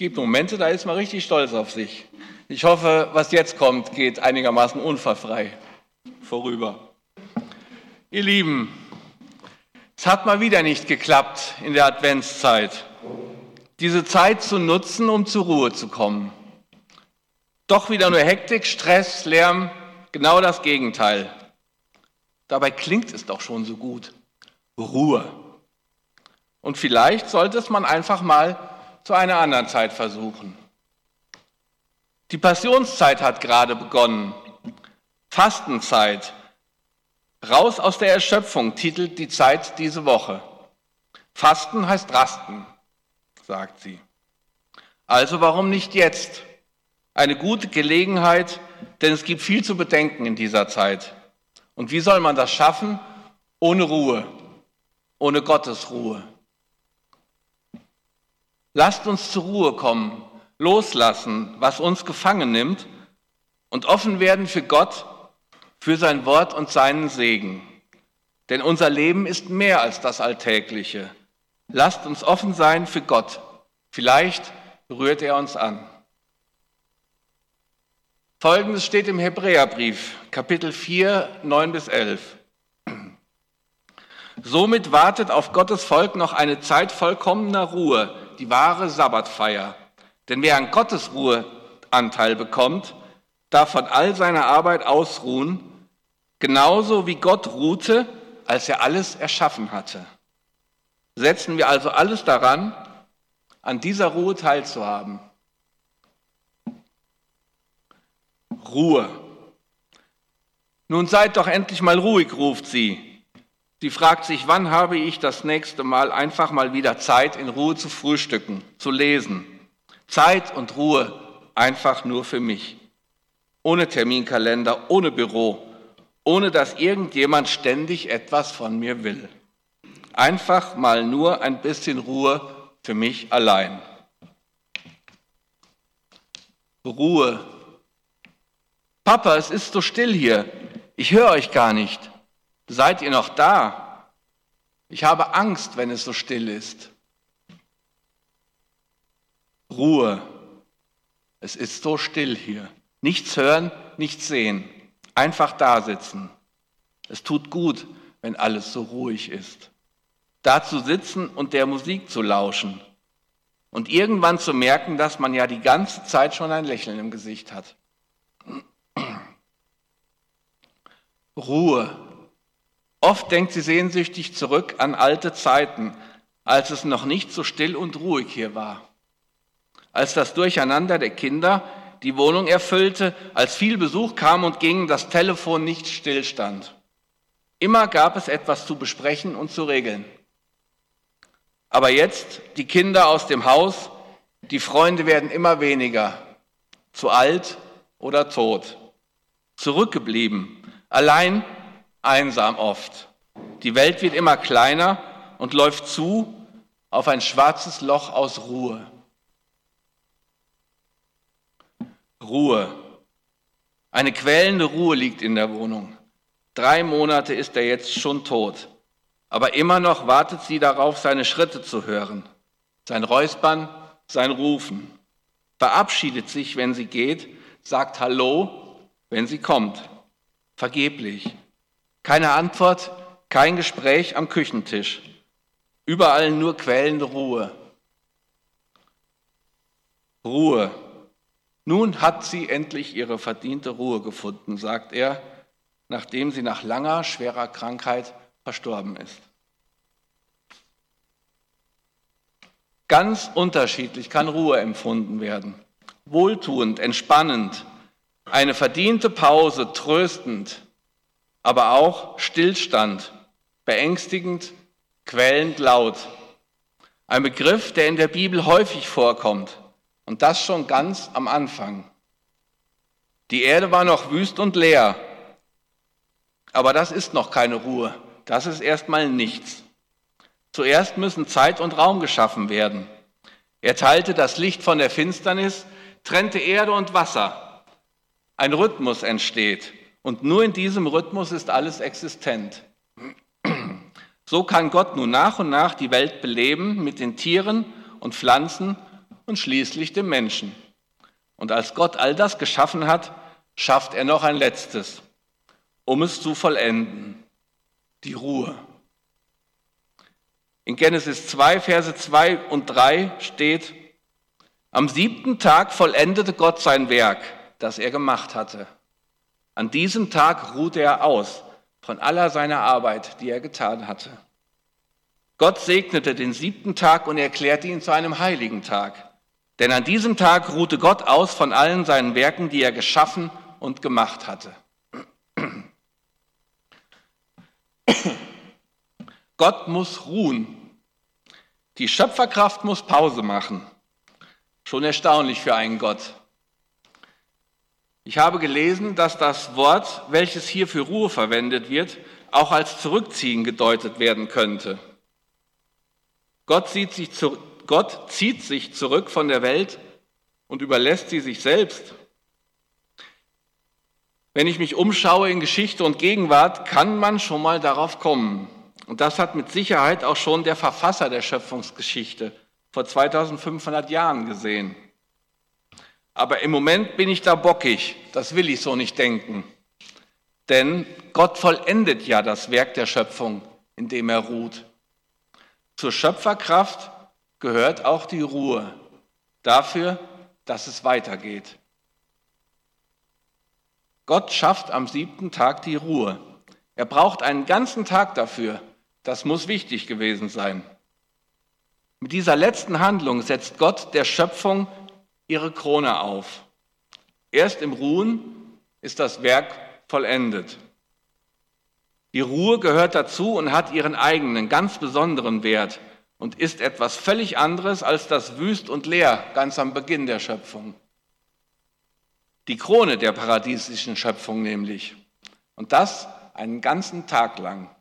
gibt Momente, da ist man richtig stolz auf sich. Ich hoffe, was jetzt kommt, geht einigermaßen unfallfrei vorüber. Ihr Lieben, es hat mal wieder nicht geklappt in der Adventszeit, diese Zeit zu nutzen, um zur Ruhe zu kommen. Doch wieder nur Hektik, Stress, Lärm, genau das Gegenteil. Dabei klingt es doch schon so gut. Ruhe. Und vielleicht sollte es man einfach mal zu einer anderen Zeit versuchen. Die Passionszeit hat gerade begonnen. Fastenzeit. Raus aus der Erschöpfung titelt die Zeit diese Woche. Fasten heißt Rasten, sagt sie. Also warum nicht jetzt? Eine gute Gelegenheit, denn es gibt viel zu bedenken in dieser Zeit. Und wie soll man das schaffen? Ohne Ruhe, ohne Gottes Ruhe. Lasst uns zur Ruhe kommen, loslassen, was uns gefangen nimmt und offen werden für Gott, für sein Wort und seinen Segen. Denn unser Leben ist mehr als das Alltägliche. Lasst uns offen sein für Gott. Vielleicht rührt er uns an. Folgendes steht im Hebräerbrief, Kapitel 4, 9-11. Somit wartet auf Gottes Volk noch eine Zeit vollkommener Ruhe, die wahre Sabbatfeier. Denn wer an Gottes Ruheanteil bekommt, darf von all seiner Arbeit ausruhen, genauso wie Gott ruhte, als er alles erschaffen hatte. Setzen wir also alles daran, an dieser Ruhe teilzuhaben. Ruhe. Nun seid doch endlich mal ruhig, ruft sie. Sie fragt sich, wann habe ich das nächste Mal einfach mal wieder Zeit, in Ruhe zu frühstücken, zu lesen. Zeit und Ruhe einfach nur für mich. Ohne Terminkalender, ohne Büro, ohne dass irgendjemand ständig etwas von mir will. Einfach mal nur ein bisschen Ruhe für mich allein. Ruhe. Papa, es ist so still hier. Ich höre euch gar nicht. Seid ihr noch da? Ich habe Angst, wenn es so still ist. Ruhe. Es ist so still hier. Nichts hören, nichts sehen. Einfach da sitzen. Es tut gut, wenn alles so ruhig ist. Da zu sitzen und der Musik zu lauschen. Und irgendwann zu merken, dass man ja die ganze Zeit schon ein Lächeln im Gesicht hat. Ruhe. Oft denkt sie sehnsüchtig zurück an alte Zeiten, als es noch nicht so still und ruhig hier war. Als das Durcheinander der Kinder die Wohnung erfüllte, als viel Besuch kam und ging, das Telefon nicht stillstand. Immer gab es etwas zu besprechen und zu regeln. Aber jetzt die Kinder aus dem Haus, die Freunde werden immer weniger, zu alt oder tot, zurückgeblieben, allein, einsam oft. Die Welt wird immer kleiner und läuft zu auf ein schwarzes Loch aus Ruhe. Ruhe. Eine quälende Ruhe liegt in der Wohnung. 3 Monate ist er jetzt schon tot. Aber immer noch wartet sie darauf, seine Schritte zu hören. Sein Räuspern, sein Rufen. Verabschiedet sich, wenn sie geht, sagt Hallo, wenn sie kommt. Vergeblich. Keine Antwort, kein Gespräch am Küchentisch. Überall nur quälende Ruhe. Ruhe. Nun hat sie endlich ihre verdiente Ruhe gefunden, sagt er, nachdem sie nach langer, schwerer Krankheit verstorben ist. Ganz unterschiedlich kann Ruhe empfunden werden. Wohltuend, entspannend, eine verdiente Pause, tröstend, aber auch Stillstand, beängstigend, quälend laut. Ein Begriff, der in der Bibel häufig vorkommt und das schon ganz am Anfang. Die Erde war noch wüst und leer, aber das ist noch keine Ruhe, das ist erstmal nichts. Zuerst müssen Zeit und Raum geschaffen werden. Er teilte das Licht von der Finsternis, trennte Erde und Wasser. Ein Rhythmus entsteht und nur in diesem Rhythmus ist alles existent. So kann Gott nun nach und nach die Welt beleben mit den Tieren und Pflanzen und schließlich dem Menschen. Und als Gott all das geschaffen hat, schafft er noch ein letztes, um es zu vollenden: die Ruhe. In Genesis 2, Verse 2 und 3 steht: Am 7. Tag vollendete Gott sein Werk, das er gemacht hatte. An diesem Tag ruhte er aus von aller seiner Arbeit, die er getan hatte. Gott segnete den 7. Tag und erklärte ihn zu einem heiligen Tag. Denn an diesem Tag ruhte Gott aus von allen seinen Werken, die er geschaffen und gemacht hatte. Gott muss ruhen. Die Schöpferkraft muss Pause machen. Schon erstaunlich für einen Gott. Ich habe gelesen, dass das Wort, welches hier für Ruhe verwendet wird, auch als Zurückziehen gedeutet werden könnte. Gott zieht sich zurück von der Welt und überlässt sie sich selbst. Wenn ich mich umschaue in Geschichte und Gegenwart, kann man schon mal darauf kommen. Und das hat mit Sicherheit auch schon der Verfasser der Schöpfungsgeschichte vor 2500 Jahren gesehen. Aber im Moment bin ich da bockig, das will ich so nicht denken. Denn Gott vollendet ja das Werk der Schöpfung, in dem er ruht. Zur Schöpferkraft gehört auch die Ruhe, dafür, dass es weitergeht. Gott schafft am 7. Tag die Ruhe. Er braucht einen ganzen Tag dafür. Das muss wichtig gewesen sein. Mit dieser letzten Handlung setzt Gott der Schöpfung ihre Krone auf. Erst im Ruhen ist das Werk vollendet. Die Ruhe gehört dazu und hat ihren eigenen, ganz besonderen Wert und ist etwas völlig anderes als das Wüst und Leer ganz am Beginn der Schöpfung. Die Krone der paradiesischen Schöpfung nämlich. Und das einen ganzen Tag lang.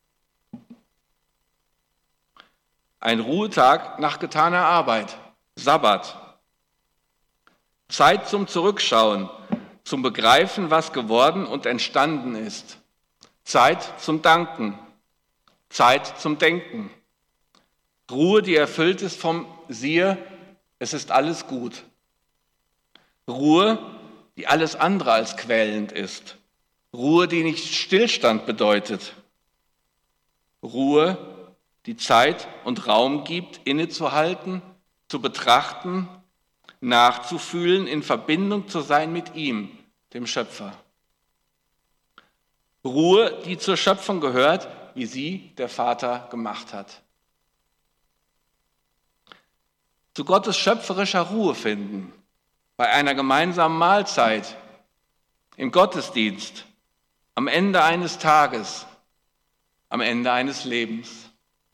Ein Ruhetag nach getaner Arbeit, Sabbat. Zeit zum Zurückschauen, zum Begreifen, was geworden und entstanden ist. Zeit zum Danken, Zeit zum Denken. Ruhe, die erfüllt ist vom Siehe, es ist alles gut. Ruhe, die alles andere als quälend ist. Ruhe, die nicht Stillstand bedeutet. Ruhe, die Zeit und Raum gibt, innezuhalten, zu betrachten, nachzufühlen, in Verbindung zu sein mit ihm, dem Schöpfer. Ruhe, die zur Schöpfung gehört, wie sie der Vater gemacht hat. Zu Gottes schöpferischer Ruhe finden, bei einer gemeinsamen Mahlzeit, im Gottesdienst, am Ende eines Tages, am Ende eines Lebens.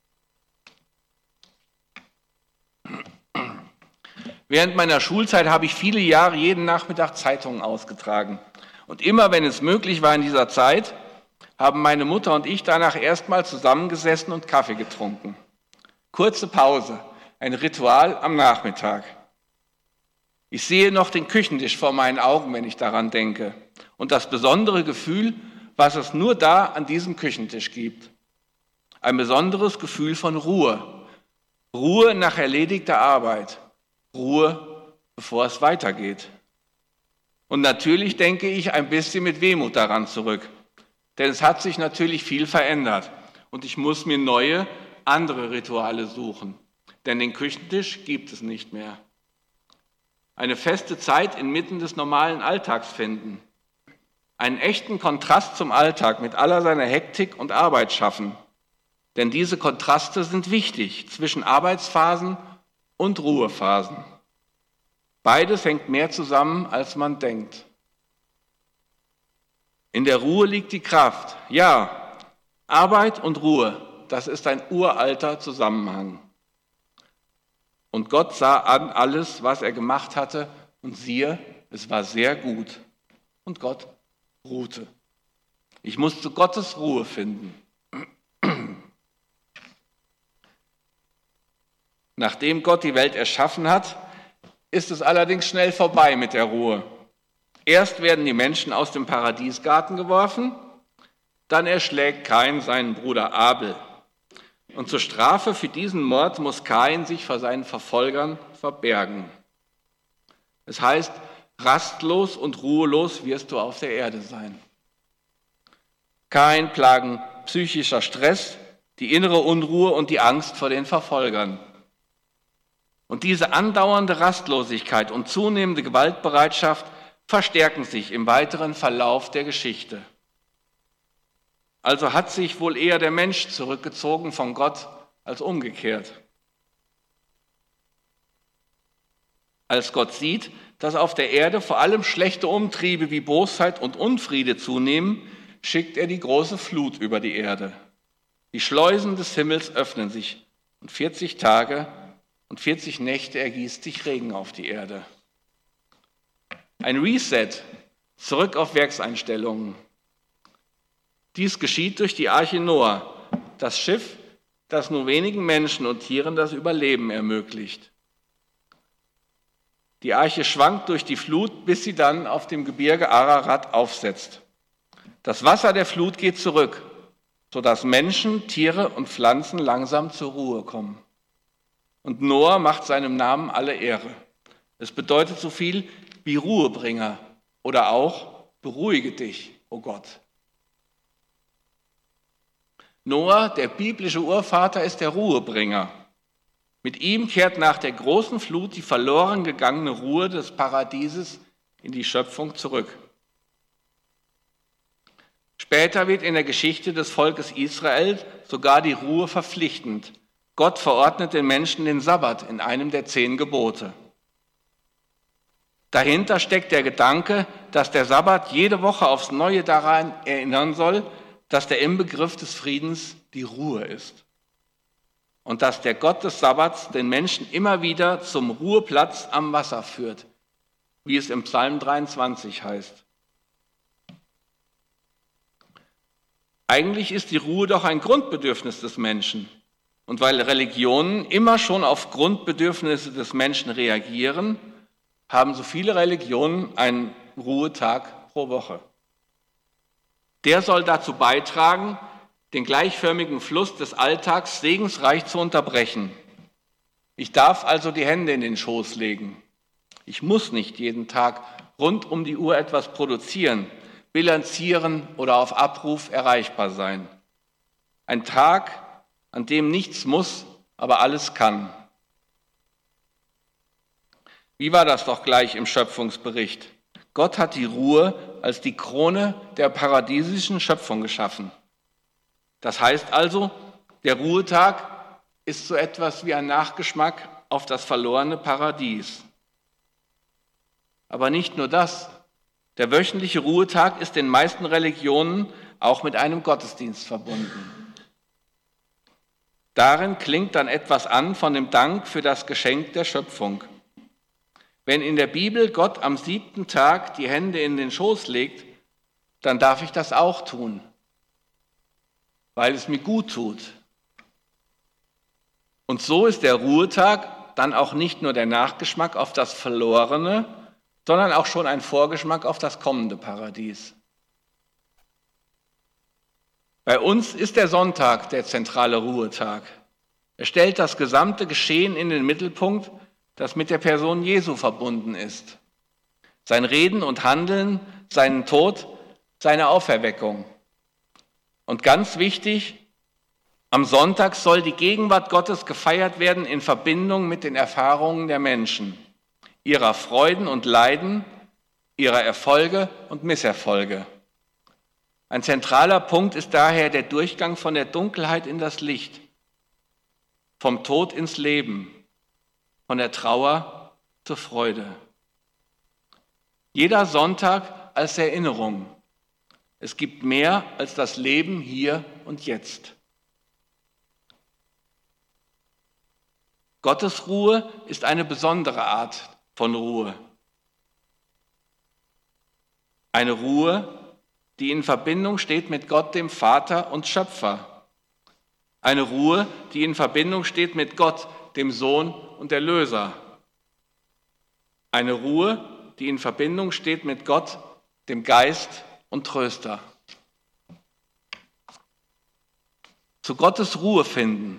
Während meiner Schulzeit habe ich viele Jahre jeden Nachmittag Zeitungen ausgetragen. Und immer, wenn es möglich war in dieser Zeit, haben meine Mutter und ich danach erstmal zusammengesessen und Kaffee getrunken. Kurze Pause, ein Ritual am Nachmittag. Ich sehe noch den Küchentisch vor meinen Augen, wenn ich daran denke. Und das besondere Gefühl, was es nur da an diesem Küchentisch gibt. Ein besonderes Gefühl von Ruhe. Ruhe nach erledigter Arbeit. Ruhe, bevor es weitergeht. Und natürlich denke ich ein bisschen mit Wehmut daran zurück. Denn es hat sich natürlich viel verändert. Und ich muss mir neue, andere Rituale suchen. Denn den Küchentisch gibt es nicht mehr. Eine feste Zeit inmitten des normalen Alltags finden. Einen echten Kontrast zum Alltag mit aller seiner Hektik und Arbeit schaffen. Denn diese Kontraste sind wichtig zwischen Arbeitsphasen und Ruhephasen. Beides hängt mehr zusammen, als man denkt. In der Ruhe liegt die Kraft. Ja, Arbeit und Ruhe, das ist ein uralter Zusammenhang. Und Gott sah an alles, was er gemacht hatte, und siehe, es war sehr gut. Und Gott ruhte. Ich muss zu Gottes Ruhe finden. Nachdem Gott die Welt erschaffen hat, ist es allerdings schnell vorbei mit der Ruhe. Erst werden die Menschen aus dem Paradiesgarten geworfen, dann erschlägt Kain seinen Bruder Abel. Und zur Strafe für diesen Mord muss Kain sich vor seinen Verfolgern verbergen. Es heißt, rastlos und ruhelos wirst du auf der Erde sein. Kain plagen psychischer Stress, die innere Unruhe und die Angst vor den Verfolgern. Und diese andauernde Rastlosigkeit und zunehmende Gewaltbereitschaft verstärken sich im weiteren Verlauf der Geschichte. Also hat sich wohl eher der Mensch zurückgezogen von Gott als umgekehrt. Als Gott sieht, dass auf der Erde vor allem schlechte Umtriebe wie Bosheit und Unfriede zunehmen, schickt er die große Flut über die Erde. Die Schleusen des Himmels öffnen sich und 40 Tage und 40 Nächte ergießt sich Regen auf die Erde. Ein Reset, zurück auf Werkseinstellungen. Dies geschieht durch die Arche Noah, das Schiff, das nur wenigen Menschen und Tieren das Überleben ermöglicht. Die Arche schwankt durch die Flut, bis sie dann auf dem Gebirge Ararat aufsetzt. Das Wasser der Flut geht zurück, sodass Menschen, Tiere und Pflanzen langsam zur Ruhe kommen. Und Noah macht seinem Namen alle Ehre. Es bedeutet so viel wie Ruhebringer oder auch beruhige dich, o Gott. Noah, der biblische Urvater, ist der Ruhebringer. Mit ihm kehrt nach der großen Flut die verloren gegangene Ruhe des Paradieses in die Schöpfung zurück. Später wird in der Geschichte des Volkes Israel sogar die Ruhe verpflichtend. Gott verordnet den Menschen den Sabbat in einem der 10 Gebote. Dahinter steckt der Gedanke, dass der Sabbat jede Woche aufs Neue daran erinnern soll, dass der Inbegriff des Friedens die Ruhe ist. Und dass der Gott des Sabbats den Menschen immer wieder zum Ruheplatz am Wasser führt, wie es im Psalm 23 heißt. Eigentlich ist die Ruhe doch ein Grundbedürfnis des Menschen. Und weil Religionen immer schon auf Grundbedürfnisse des Menschen reagieren, haben so viele Religionen einen Ruhetag pro Woche. Der soll dazu beitragen, den gleichförmigen Fluss des Alltags segensreich zu unterbrechen. Ich darf also die Hände in den Schoß legen. Ich muss nicht jeden Tag rund um die Uhr etwas produzieren, bilanzieren oder auf Abruf erreichbar sein. Ein Tag, an dem nichts muss, aber alles kann. Wie war das doch gleich im Schöpfungsbericht? Gott hat die Ruhe als die Krone der paradiesischen Schöpfung geschaffen. Das heißt also, der Ruhetag ist so etwas wie ein Nachgeschmack auf das verlorene Paradies. Aber nicht nur das. Der wöchentliche Ruhetag ist in den meisten Religionen auch mit einem Gottesdienst verbunden. Darin klingt dann etwas an von dem Dank für das Geschenk der Schöpfung. Wenn in der Bibel Gott am 7. Tag die Hände in den Schoß legt, dann darf ich das auch tun, weil es mir gut tut. Und so ist der Ruhetag dann auch nicht nur der Nachgeschmack auf das Verlorene, sondern auch schon ein Vorgeschmack auf das kommende Paradies. Bei uns ist der Sonntag der zentrale Ruhetag. Er stellt das gesamte Geschehen in den Mittelpunkt, das mit der Person Jesu verbunden ist. Sein Reden und Handeln, seinen Tod, seine Auferweckung. Und ganz wichtig, am Sonntag soll die Gegenwart Gottes gefeiert werden in Verbindung mit den Erfahrungen der Menschen, ihrer Freuden und Leiden, ihrer Erfolge und Misserfolge. Ein zentraler Punkt ist daher der Durchgang von der Dunkelheit in das Licht, vom Tod ins Leben, von der Trauer zur Freude. Jeder Sonntag als Erinnerung. Es gibt mehr als das Leben hier und jetzt. Gottes Ruhe ist eine besondere Art von Ruhe. Eine Ruhe, die in Verbindung steht mit Gott, dem Vater und Schöpfer. Eine Ruhe, die in Verbindung steht mit Gott, dem Sohn und Erlöser. Eine Ruhe, die in Verbindung steht mit Gott, dem Geist und Tröster. zu Gottes Ruhe finden.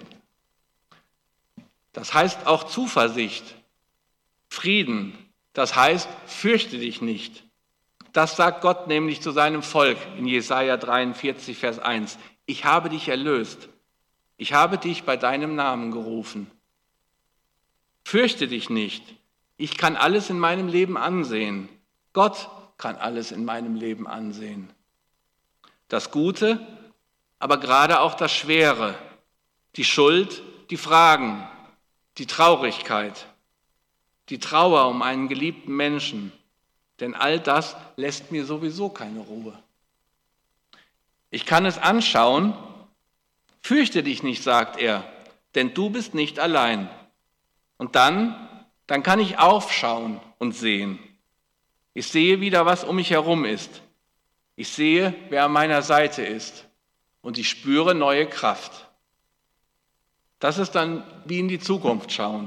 Das heißt auch Zuversicht, Frieden. Das heißt, fürchte dich nicht. Das sagt Gott nämlich zu seinem Volk in Jesaja 43, Vers 1. Ich habe dich erlöst. Ich habe dich bei deinem Namen gerufen. Fürchte dich nicht. Ich kann alles in meinem Leben ansehen. Gott kann alles in meinem Leben ansehen. Das Gute, aber gerade auch das Schwere, die Schuld, die Fragen, die Traurigkeit, die Trauer um einen geliebten Menschen, denn all das lässt mir sowieso keine Ruhe. Ich kann es anschauen, fürchte dich nicht, sagt er, denn du bist nicht allein. Und dann kann ich aufschauen und sehen. Ich sehe wieder, was um mich herum ist. Ich sehe, wer an meiner Seite ist. Und ich spüre neue Kraft. Das ist dann wie in die Zukunft schauen.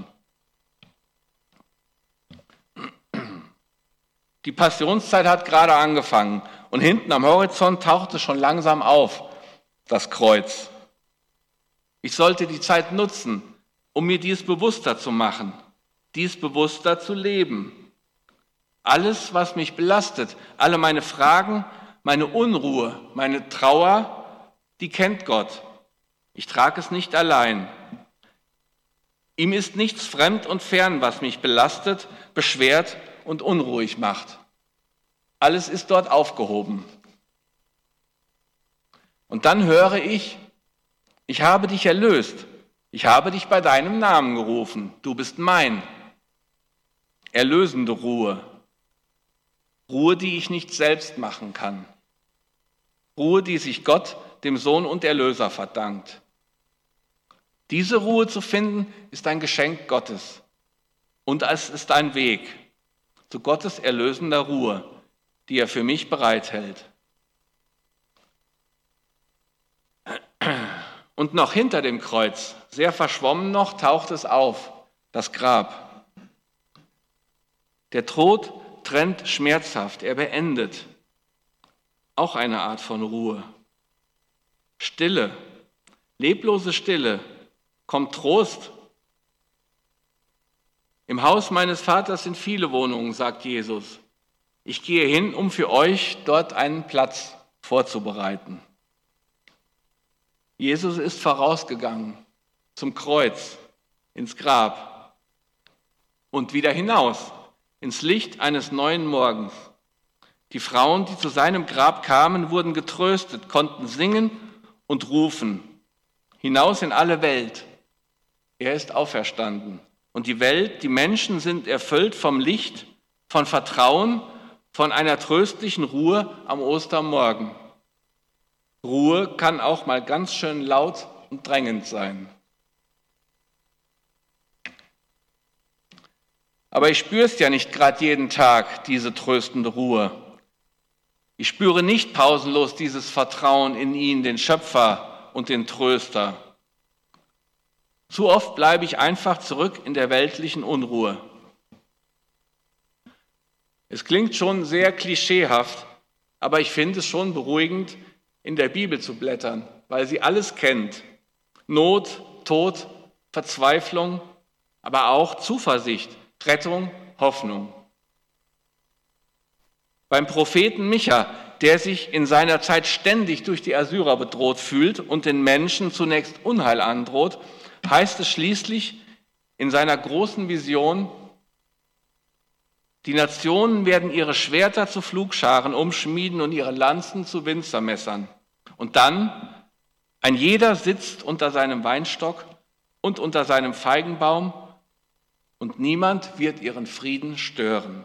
Die Passionszeit hat gerade angefangen und hinten am Horizont tauchte schon langsam auf, das Kreuz. Ich sollte die Zeit nutzen, um mir dies bewusster zu machen, dies bewusster zu leben. Alles, was mich belastet, alle meine Fragen, meine Unruhe, meine Trauer, die kennt Gott. Ich trage es nicht allein. Ihm ist nichts fremd und fern, was mich belastet, beschwert und unruhig macht. Alles ist dort aufgehoben. Und dann höre ich habe dich erlöst. Ich habe dich bei deinem Namen gerufen. Du bist mein. Erlösende Ruhe. Ruhe, die ich nicht selbst machen kann. Ruhe, die sich Gott, dem Sohn und Erlöser, verdankt. Diese Ruhe zu finden, ist ein Geschenk Gottes. Und es ist ein Weg zu Gottes erlösender Ruhe, die er für mich bereithält. Und noch hinter dem Kreuz, sehr verschwommen noch, taucht es auf, das Grab. Der Tod trennt schmerzhaft, er beendet. Auch eine Art von Ruhe. Stille, leblose Stille, kommt Trost. Im Haus meines Vaters sind viele Wohnungen, sagt Jesus. Ich gehe hin, um für euch dort einen Platz vorzubereiten. Jesus ist vorausgegangen zum Kreuz, ins Grab und wieder hinaus, ins Licht eines neuen Morgens. Die Frauen, die zu seinem Grab kamen, wurden getröstet, konnten singen und rufen. Hinaus in alle Welt. Er ist auferstanden. Und die Welt, die Menschen sind erfüllt vom Licht, von Vertrauen, von einer tröstlichen Ruhe am Ostermorgen. Ruhe kann auch mal ganz schön laut und drängend sein. Aber ich spüre es ja nicht gerade jeden Tag, diese tröstende Ruhe. Ich spüre nicht pausenlos dieses Vertrauen in ihn, den Schöpfer und den Tröster. Zu oft bleibe ich einfach zurück in der weltlichen Unruhe. Es klingt schon sehr klischeehaft, aber ich finde es schon beruhigend, in der Bibel zu blättern, weil sie alles kennt. Not, Tod, Verzweiflung, aber auch Zuversicht, Rettung, Hoffnung. Beim Propheten Micha, der sich in seiner Zeit ständig durch die Assyrer bedroht fühlt und den Menschen zunächst Unheil androht, heißt es schließlich in seiner großen Vision, die Nationen werden ihre Schwerter zu Pflugscharen umschmieden und ihre Lanzen zu Winzermessern. Und dann, ein jeder sitzt unter seinem Weinstock und unter seinem Feigenbaum und niemand wird ihren Frieden stören.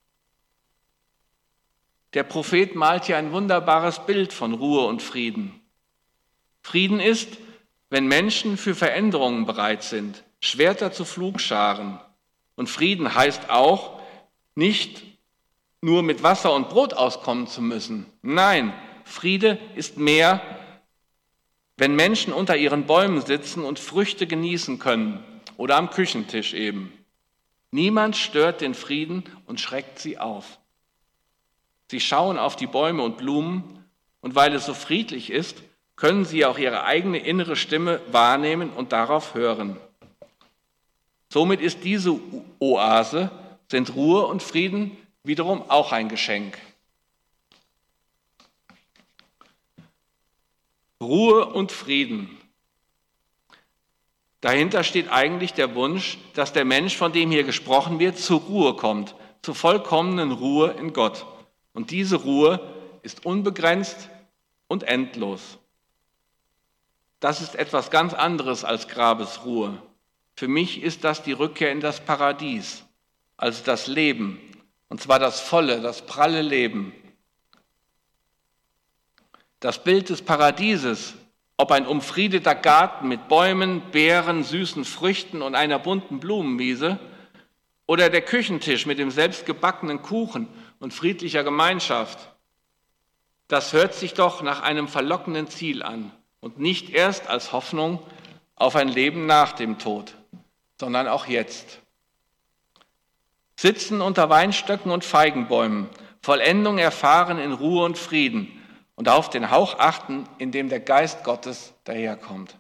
Der Prophet malt hier ein wunderbares Bild von Ruhe und Frieden. Frieden ist, wenn Menschen für Veränderungen bereit sind, Schwerter zu Pflugscharen. Und Frieden heißt auch, nicht nur mit Wasser und Brot auskommen zu müssen. Nein, Friede ist mehr, wenn Menschen unter ihren Bäumen sitzen und Früchte genießen können oder am Küchentisch eben. Niemand stört den Frieden und schreckt sie auf. Sie schauen auf die Bäume und Blumen und weil es so friedlich ist, können sie auch ihre eigene innere Stimme wahrnehmen und darauf hören. Somit ist diese Oase, sind Ruhe und Frieden wiederum auch ein Geschenk. Ruhe und Frieden. Dahinter steht eigentlich der Wunsch, dass der Mensch, von dem hier gesprochen wird, zur Ruhe kommt, zur vollkommenen Ruhe in Gott. Und diese Ruhe ist unbegrenzt und endlos. Das ist etwas ganz anderes als Grabesruhe. Für mich ist das die Rückkehr in das Paradies, also das Leben, und zwar das volle, das pralle Leben. Das Bild des Paradieses, ob ein umfriedeter Garten mit Bäumen, Beeren, süßen Früchten und einer bunten Blumenwiese oder der Küchentisch mit dem selbstgebackenen Kuchen und friedlicher Gemeinschaft, das hört sich doch nach einem verlockenden Ziel an und nicht erst als Hoffnung auf ein Leben nach dem Tod, sondern auch jetzt. Sitzen unter Weinstöcken und Feigenbäumen, Vollendung erfahren in Ruhe und Frieden und auf den Hauch achten, in dem der Geist Gottes daherkommt.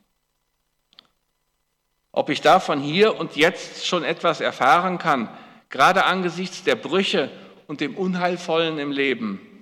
Ob ich davon hier und jetzt schon etwas erfahren kann, gerade angesichts der Brüche und dem Unheilvollen im Leben.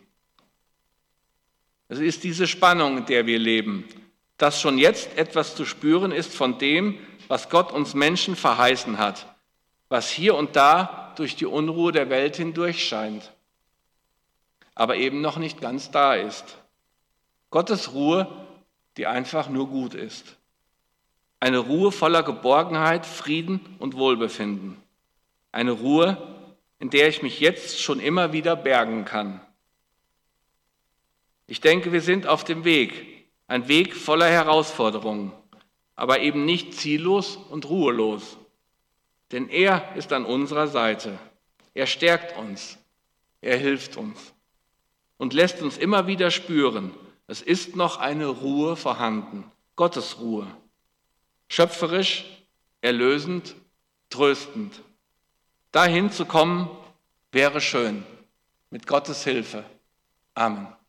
Es ist diese Spannung, in der wir leben, dass schon jetzt etwas zu spüren ist von dem, was Gott uns Menschen verheißen hat, was hier und da durch die Unruhe der Welt hindurch scheint, aber eben noch nicht ganz da ist. Gottes Ruhe, die einfach nur gut ist. Eine Ruhe voller Geborgenheit, Frieden und Wohlbefinden. Eine Ruhe, in der ich mich jetzt schon immer wieder bergen kann. Ich denke, wir sind auf dem Weg, ein Weg voller Herausforderungen, aber eben nicht ziellos und ruhelos. Denn er ist an unserer Seite. Er stärkt uns, er hilft uns und lässt uns immer wieder spüren, es ist noch eine Ruhe vorhanden, Gottes Ruhe. Schöpferisch, erlösend, tröstend. Dahin zu kommen, wäre schön, mit Gottes Hilfe. Amen.